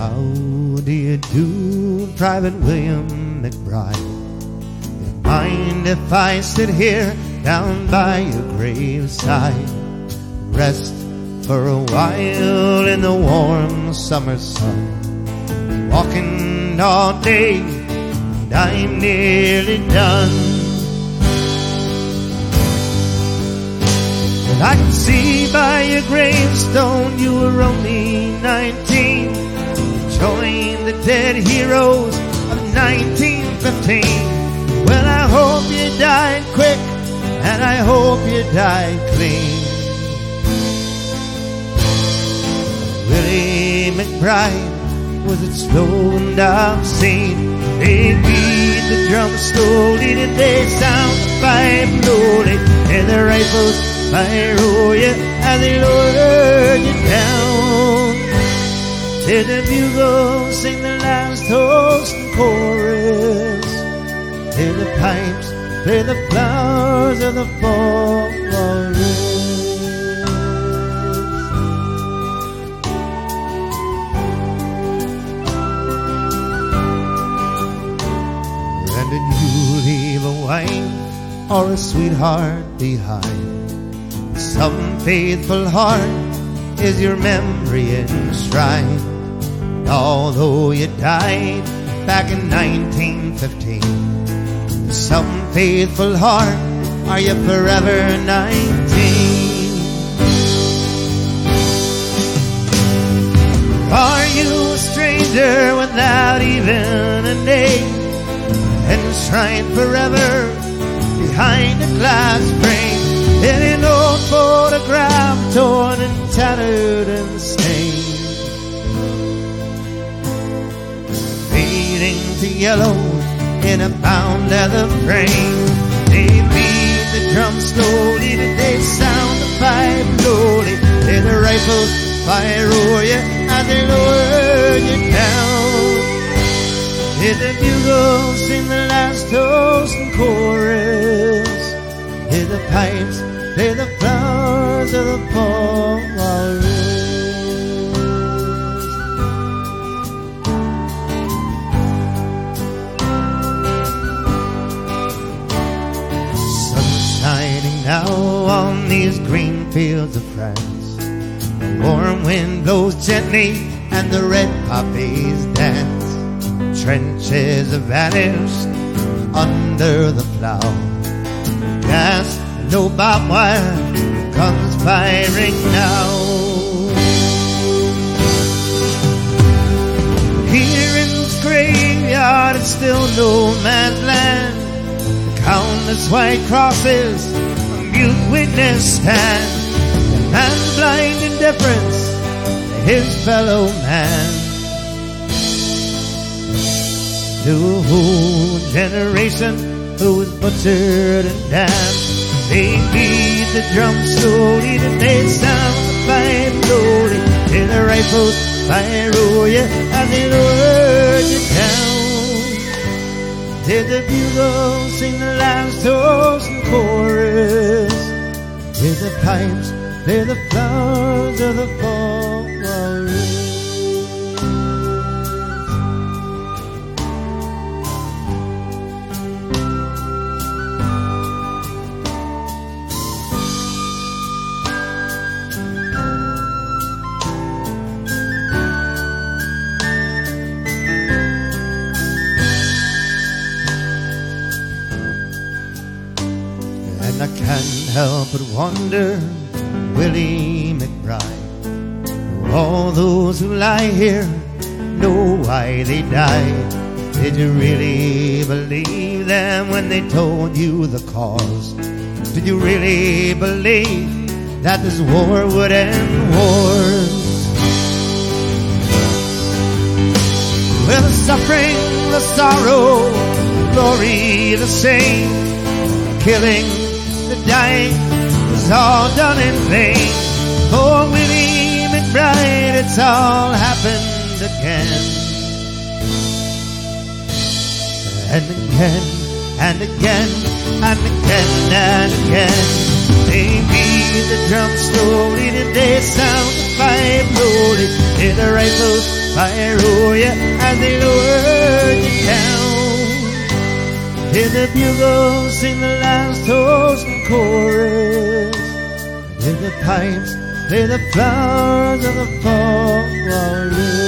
How do you do, Private William McBride? You mind if I sit here down by your graveside, rest for a while in the warm summer sun? Walking all day and I'm nearly done. And I can see by your gravestone you were only 19, joined the dead heroes of 1915. Well, I hope you died quick, and I hope you died clean. Willie McBride was it slow and obscene? They beat the drum slowly, did they sound the pipe slowly? And the rifles fire over you as they lower you down. Did the bugles sing the last toast and chorus? Did the pipes play the flowers of the forest? And did you leave a wife or a sweetheart behind? Some faithful heart is your memory enshrined. And although you died back in 1915, some faithful heart are you forever 19. Are you a stranger without even a name, enshrined forever behind a glass frame? In an old photograph, torn and tattered and stained, fading to yellow in a bound leather frame. They beat the drum slowly, did they sound the pipe slowly? Did the rifles fire over you as they lower you down? Did the bugles sing the last toast and chorus? Did the pipes play the flowers of the forest? Sun shining now on these green fields of France. The warm wind blows gently and the red poppies dance. Trenches have vanished under the plow. Gas, no barbed wire, guns firing now. Here in this graveyard, it's still no man's land. The countless white crosses, a mute witness stand. The man's blind indifference to his fellow man. To a whole generation who was butchered and damned. They beat the drum slowly, did they sound the pipe slowly? Did the rifles fire over you as they lowered you down? Did the bugles sing the last toast and chorus? Did the pipes play the flowers of the forest? I can't help but wonder, Willie McBride, do all those who lie here know why they died? Did you really believe them when they told you the cause? Did you really believe that this war would end wars? Well, the suffering, the sorrow, the glory, the shame, the killing, the dying was all done in vain. For Willie McBride, it's all happened again. And again, and again, and again, and again. They beat the drum slowly, did they sound the pipe slowly? Did the rifles fire o'er you as they lower you down. Hear the bugles sing the last toast and chorus. Hear the pipes play the flowers of the fall.